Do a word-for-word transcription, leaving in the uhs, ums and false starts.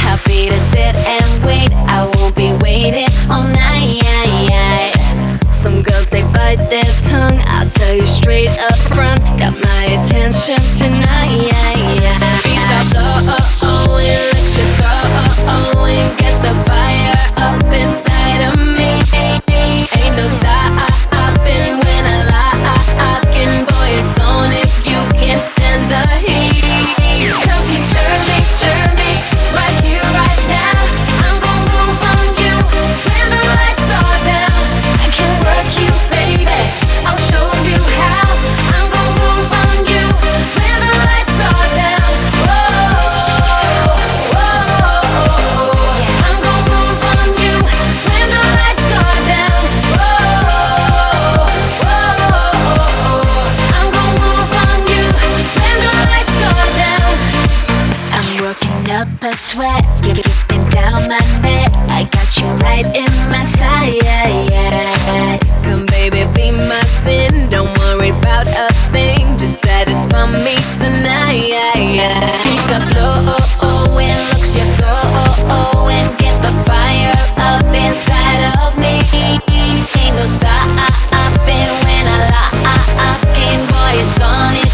happy to sit and wait. I won't be waiting all night. Some girls, they bite their tongue, I'll tell you straight up front. Got my attention tonight. Beats up low, oh, oh, and let you go, oh, oh, and get the fire up inside of me. Ain't no stopping when I lock in, boy, it's on if you can't stand the heat. Cause you turn me, turn me, right here, right now. I'm gon' move on you when the lights go down. I can work you, baby, I'll show you how. I'm gon' move on you when the lights go down. Whoa, whoa, I'm gon' move on you when the lights go down. Whoa, whoa, I'm gon' move on you when the lights go down. I'm working up a sweat, dripping down my neck. I got you right in my side. Come baby, be my sin. Don't worry about a thing, just satisfy me tonight. Beats are flow, oh, oh, and looks your go, oh, oh, and get the fire up inside of me. Ain't no stopping when I lock in, boy, it's on it.